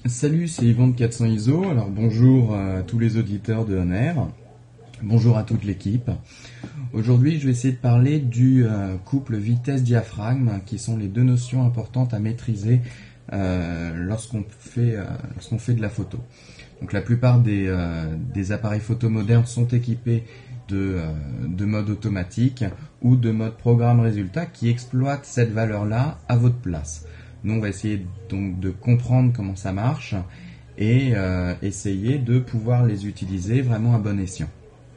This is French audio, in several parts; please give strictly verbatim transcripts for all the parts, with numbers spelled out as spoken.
Salut, c'est Yvan de quatre cents I S O. Alors bonjour à tous les auditeurs de Honner. Bonjour à toute l'équipe. Aujourd'hui, je vais essayer de parler du euh, couple vitesse-diaphragme, qui sont les deux notions importantes à maîtriser euh, lorsqu'on fait, euh, lorsqu'on fait de la photo. Donc la plupart des, euh, des appareils photo modernes sont équipés de, euh, de mode automatique ou de mode programme résultat qui exploite cette valeur-là à votre place. Nous, on va essayer donc de comprendre comment ça marche et euh, essayer de pouvoir les utiliser vraiment à bon escient.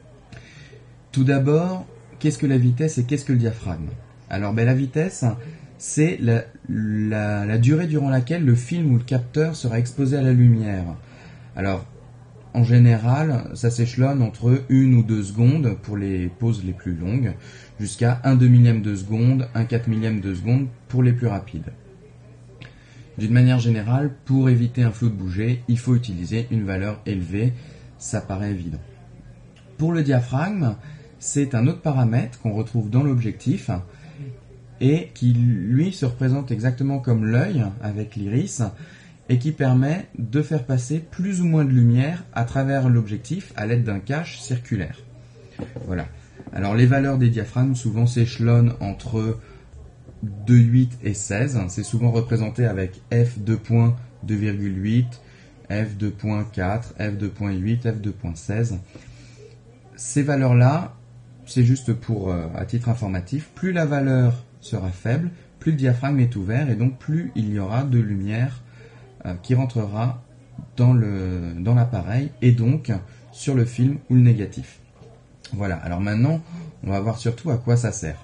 Tout d'abord, qu'est-ce que la vitesse et qu'est-ce que le diaphragme? Alors, ben, la vitesse, c'est la, la, la durée durant laquelle le film ou le capteur sera exposé à la lumière. Alors, en général, ça s'échelonne entre une ou deux secondes pour les pauses les plus longues, jusqu'à un deux millième de seconde, un quatre millième de seconde pour les plus rapides. D'une manière générale, pour éviter un flou de bouger, il faut utiliser une valeur élevée, ça paraît évident. Pour le diaphragme, c'est un autre paramètre qu'on retrouve dans l'objectif et qui, lui, se représente exactement comme l'œil avec l'iris et qui permet de faire passer plus ou moins de lumière à travers l'objectif à l'aide d'un cache circulaire. Voilà. Alors les valeurs des diaphragmes souvent s'échelonnent entre deux virgule huit et seize. C'est souvent représenté avec f deux virgule huit, f deux virgule quatre, f deux virgule huit, f deux virgule seize. Ces valeurs-là, c'est juste pour, euh, à titre informatif, plus la valeur sera faible, plus le diaphragme est ouvert et donc plus il y aura de lumière euh, qui rentrera dans le, dans l'appareil et donc sur le film ou le négatif. Voilà, alors maintenant, on va voir surtout à quoi ça sert.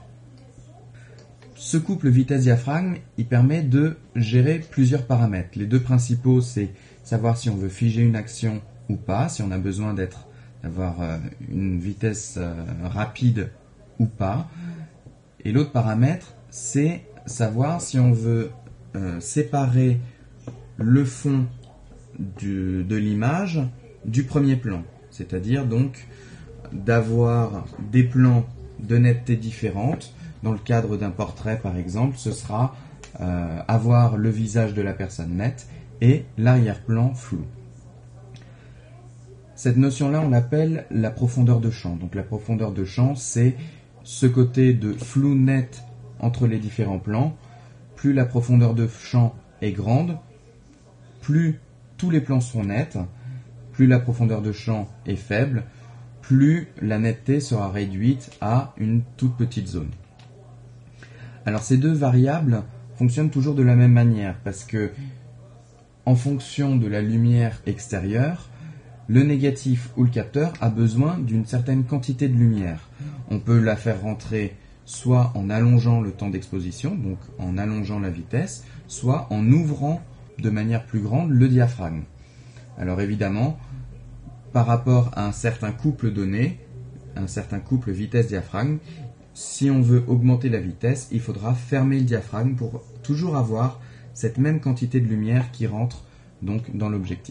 Ce couple vitesse-diaphragme, il permet de gérer plusieurs paramètres. Les deux principaux, c'est savoir si on veut figer une action ou pas, si on a besoin d'être, d'avoir euh, une vitesse euh, rapide ou pas. Et l'autre paramètre, c'est savoir si on veut euh, séparer le fond du, de l'image du premier plan. C'est-à-dire donc d'avoir des plans de netteté différentes. Dans le cadre d'un portrait, par exemple, ce sera euh, avoir le visage de la personne net et l'arrière-plan flou. Cette notion-là, on l'appelle la profondeur de champ. Donc la profondeur de champ, c'est ce côté de flou net entre les différents plans. Plus la profondeur de champ est grande, plus tous les plans sont nets, plus la profondeur de champ est faible, plus la netteté sera réduite à une toute petite zone. Alors ces deux variables fonctionnent toujours de la même manière parce que en fonction de la lumière extérieure, le négatif ou le capteur a besoin d'une certaine quantité de lumière. On peut la faire rentrer soit en allongeant le temps d'exposition, donc en allongeant la vitesse, soit en ouvrant de manière plus grande le diaphragme. Alors évidemment, par rapport à un certain couple donné, un certain couple vitesse-diaphragme, si on veut augmenter la vitesse, il faudra fermer le diaphragme pour toujours avoir cette même quantité de lumière qui rentre donc dans l'objectif.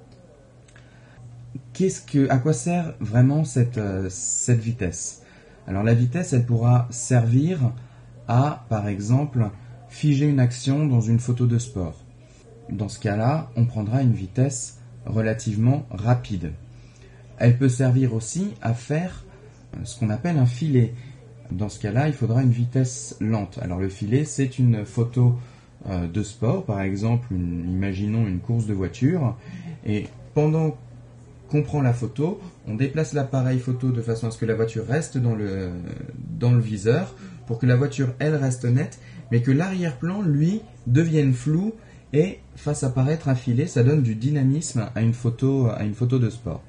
Qu'est-ce que, à quoi sert vraiment cette, euh, cette vitesse? Alors la vitesse, elle pourra servir à, par exemple, figer une action dans une photo de sport. Dans ce cas-là, on prendra une vitesse relativement rapide. Elle peut servir aussi à faire ce qu'on appelle un filet. Dans ce cas-là, il faudra une vitesse lente. Alors le filet, c'est une photo euh, de sport, par exemple, une, imaginons une course de voiture, et pendant qu'on prend la photo, on déplace l'appareil photo de façon à ce que la voiture reste dans le, dans le viseur, pour que la voiture, elle, reste nette, mais que l'arrière-plan, lui, devienne flou et fasse apparaître un filet. Ça donne du dynamisme à une photo, à une photo de sport.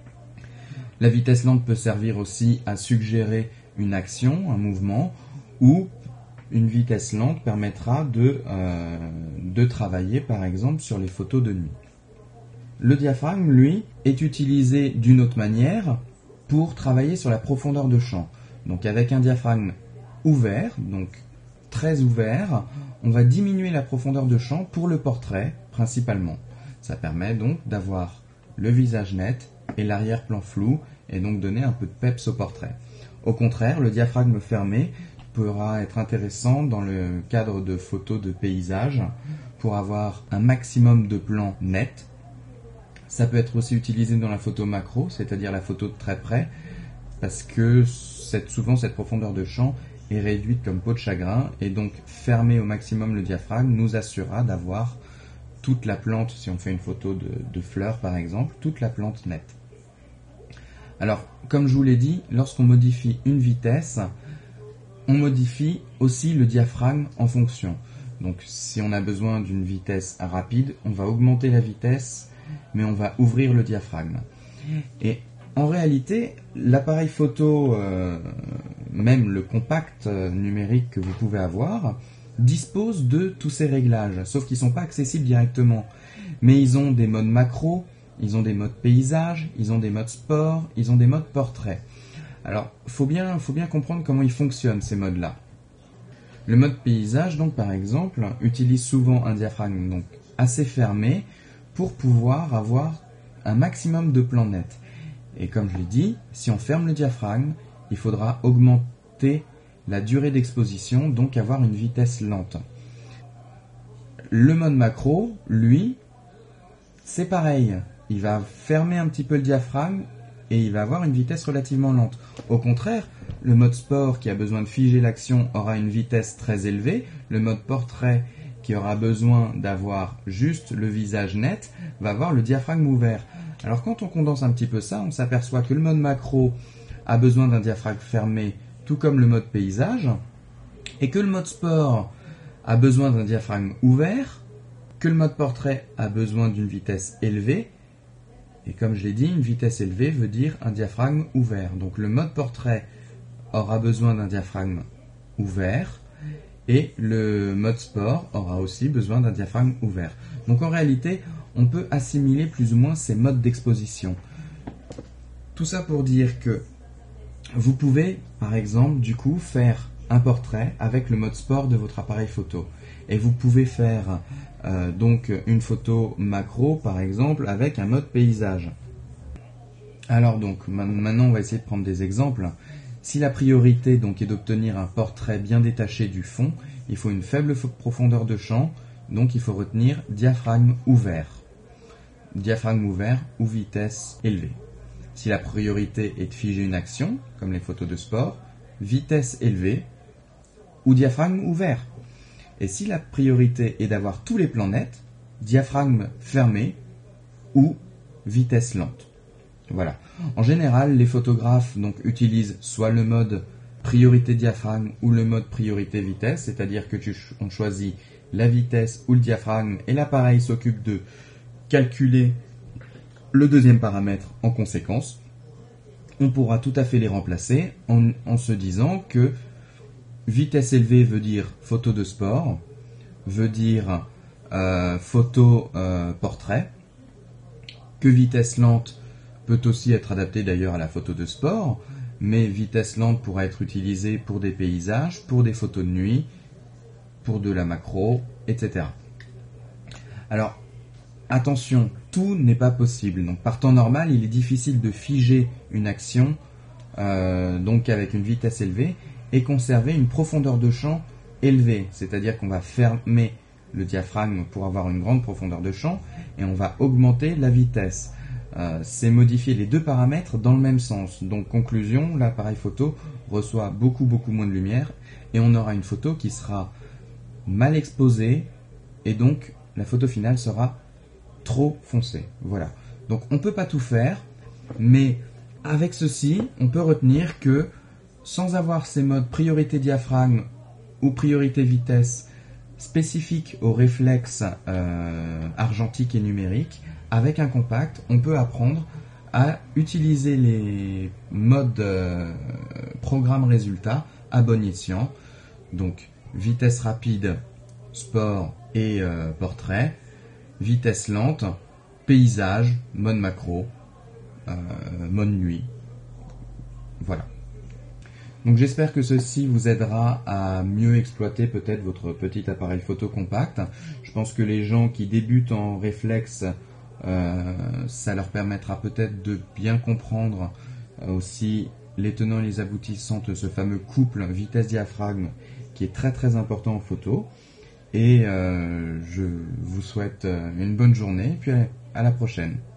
La vitesse lente peut servir aussi à suggérer une action, un mouvement, ou une vitesse lente permettra de, euh, de travailler par exemple sur les photos de nuit. Le diaphragme, lui, est utilisé d'une autre manière pour travailler sur la profondeur de champ. Donc avec un diaphragme ouvert, donc très ouvert, on va diminuer la profondeur de champ pour le portrait principalement. Ça permet donc d'avoir le visage net et l'arrière-plan flou et donc donner un peu de peps au portrait. Au contraire, le diaphragme fermé pourra être intéressant dans le cadre de photos de paysage pour avoir un maximum de plans nets. Ça peut être aussi utilisé dans la photo macro, c'est-à-dire la photo de très près, parce que cette, souvent cette profondeur de champ est réduite comme peau de chagrin, et donc fermer au maximum le diaphragme nous assurera d'avoir toute la plante, si on fait une photo de, de fleurs par exemple, toute la plante nette. Alors, comme je vous l'ai dit, lorsqu'on modifie une vitesse, on modifie aussi le diaphragme en fonction. Donc si on a besoin d'une vitesse rapide, on va augmenter la vitesse, mais on va ouvrir le diaphragme. Et en réalité, l'appareil photo, euh, même le compact euh, numérique que vous pouvez avoir, dispose de tous ces réglages, sauf qu'ils ne sont pas accessibles directement. Mais ils ont des modes macro, ils ont des modes paysage, ils ont des modes sport, ils ont des modes portrait. Alors, il faut bien, faut bien comprendre comment ils fonctionnent ces modes-là. Le mode paysage, donc par exemple, utilise souvent un diaphragme donc, assez fermé pour pouvoir avoir un maximum de plans nets. Et comme je l'ai dit, si on ferme le diaphragme, il faudra augmenter la durée d'exposition, donc avoir une vitesse lente. Le mode macro, lui, c'est pareil. Il va fermer un petit peu le diaphragme et il va avoir une vitesse relativement lente. Au contraire, le mode sport qui a besoin de figer l'action aura une vitesse très élevée. Le mode portrait qui aura besoin d'avoir juste le visage net va avoir le diaphragme ouvert. Alors quand on condense un petit peu ça, on s'aperçoit que le mode macro a besoin d'un diaphragme fermé, tout comme le mode paysage, et que le mode sport a besoin d'un diaphragme ouvert, que le mode portrait a besoin d'une vitesse élevée, et comme je l'ai dit, une vitesse élevée veut dire un diaphragme ouvert. Donc le mode portrait aura besoin d'un diaphragme ouvert, et le mode sport aura aussi besoin d'un diaphragme ouvert. Donc en réalité, on peut assimiler plus ou moins ces modes d'exposition. Tout ça pour dire que vous pouvez, par exemple, du coup, faire un portrait avec le mode sport de votre appareil photo. Et vous pouvez faire euh, donc une photo macro, par exemple, avec un mode paysage. Alors donc, maintenant on va essayer de prendre des exemples. Si la priorité donc est d'obtenir un portrait bien détaché du fond, il faut une faible profondeur de champ, donc il faut retenir diaphragme ouvert. Diaphragme ouvert ou vitesse élevée. Si la priorité est de figer une action, comme les photos de sport, vitesse élevée ou diaphragme ouvert. Et si la priorité est d'avoir tous les plans nets, diaphragme fermé ou vitesse lente. Voilà. En général, les photographes donc, utilisent soit le mode priorité diaphragme ou le mode priorité vitesse, c'est-à-dire que tu, on choisit la vitesse ou le diaphragme et l'appareil s'occupe de calculer le deuxième paramètre en conséquence. On pourra tout à fait les remplacer en, en se disant que vitesse élevée veut dire photo de sport, veut dire euh, photo euh, portrait, que vitesse lente peut aussi être adaptée d'ailleurs à la photo de sport, mais vitesse lente pourra être utilisée pour des paysages, pour des photos de nuit, pour de la macro, et cetera. Alors, attention, tout n'est pas possible. Donc, par temps normal, il est difficile de figer une action euh, donc avec une vitesse élevée et conserver une profondeur de champ élevée. C'est-à-dire qu'on va fermer le diaphragme pour avoir une grande profondeur de champ et on va augmenter la vitesse. Euh, c'est modifier les deux paramètres dans le même sens. Donc, conclusion, l'appareil photo reçoit beaucoup beaucoup moins de lumière et on aura une photo qui sera mal exposée et donc la photo finale sera trop foncée. Voilà. Donc on ne peut pas tout faire, mais avec ceci, on peut retenir que sans avoir ces modes priorité diaphragme ou priorité vitesse spécifiques aux réflexes euh, argentiques et numériques, avec un compact, on peut apprendre à utiliser les modes euh, programme résultat à bon escient. Donc vitesse rapide, sport et euh, portrait, vitesse lente, paysage, mode macro, euh, mode nuit. Voilà. Donc j'espère que ceci vous aidera à mieux exploiter peut-être votre petit appareil photo compact. Je pense que les gens qui débutent en réflexe, euh, ça leur permettra peut-être de bien comprendre euh, aussi les tenants et les aboutissants de ce fameux couple vitesse-diaphragme qui est très très important en photo. Et euh, je vous souhaite une bonne journée, puis à la prochaine.